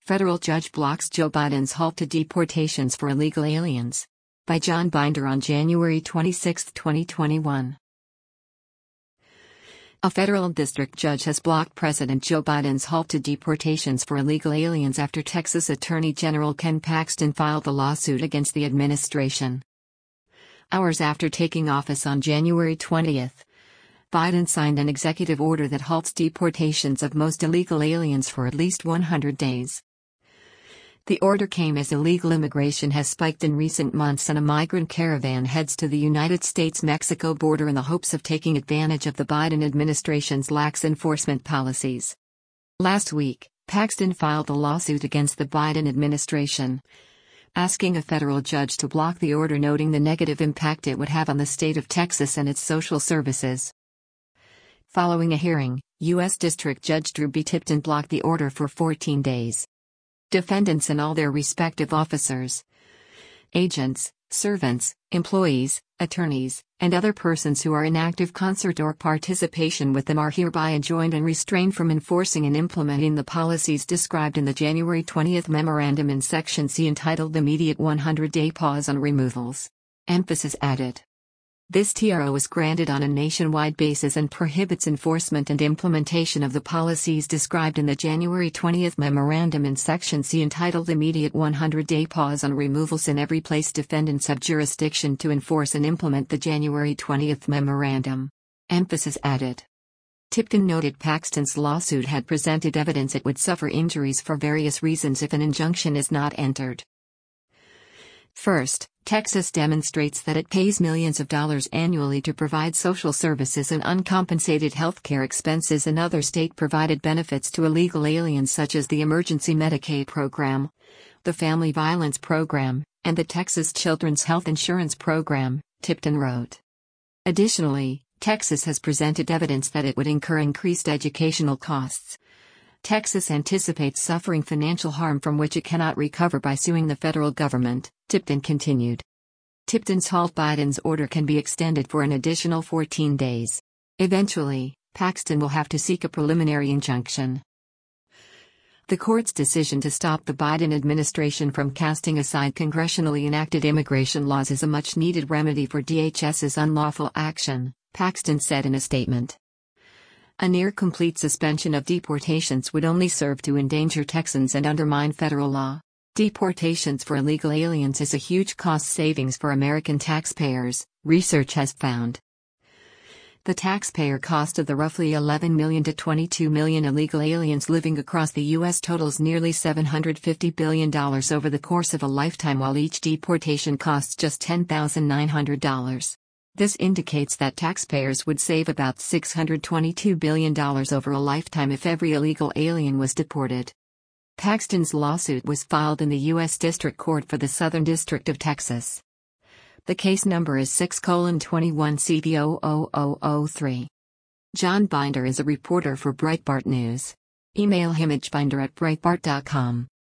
Federal judge blocks Joe Biden's halt to deportations for illegal aliens. By John Binder on January 26, 2021. A federal district judge has blocked President Joe Biden's halt to deportations for illegal aliens after Texas Attorney General Ken Paxton filed a lawsuit against the administration. Hours after taking office on January 20, Biden signed an executive order that halts deportations of most illegal aliens for at least 100 days. The order came as illegal immigration has spiked in recent months and a migrant caravan heads to the United States-Mexico border in the hopes of taking advantage of the Biden administration's lax enforcement policies. Last week, Paxton filed a lawsuit against the Biden administration, asking a federal judge to block the order, noting the negative impact it would have on the state of Texas and its social services. Following a hearing, U.S. District Judge Drew B. Tipton blocked the order for 14 days. Defendants and all their respective officers, agents, servants, employees, attorneys, and other persons who are in active concert or participation with them are hereby enjoined and restrained from enforcing and implementing the policies described in the January 20 memorandum in Section C entitled Immediate 100-Day Pause on Removals. Emphasis added. This TRO is granted on a nationwide basis and prohibits enforcement and implementation of the policies described in the January 20 memorandum in Section C entitled Immediate 100-Day Pause on Removals in every place defendants have jurisdiction to enforce and implement the January 20 memorandum. Emphasis added. Tipton noted Paxton's lawsuit had presented evidence it would suffer injuries for various reasons if an injunction is not entered. First, Texas demonstrates that it pays millions of dollars annually to provide social services and uncompensated health care expenses and other state-provided benefits to illegal aliens such as the Emergency Medicaid Program, the Family Violence Program, and the Texas Children's Health Insurance Program, Tipton wrote. Additionally, Texas has presented evidence that it would incur increased educational costs. Texas anticipates suffering financial harm from which it cannot recover by suing the federal government, Tipton continued. Tipton's halt Biden's order can be extended for an additional 14 days. Eventually, Paxton will have to seek a preliminary injunction. The court's decision to stop the Biden administration from casting aside congressionally enacted immigration laws is a much-needed remedy for DHS's unlawful action, Paxton said in a statement. A near-complete suspension of deportations would only serve to endanger Texans and undermine federal law. Deportations for illegal aliens is a huge cost savings for American taxpayers, research has found. The taxpayer cost of the roughly 11 million to 22 million illegal aliens living across the U.S. totals nearly $750 billion over the course of a lifetime, while each deportation costs just $10,900. This indicates that taxpayers would save about $622 billion over a lifetime if every illegal alien was deported. Paxton's lawsuit was filed in the U.S. District Court for the Southern District of Texas. The case number is 6:21-CV00003. John Binder is a reporter for Breitbart News. Email him at binder@breitbart.com.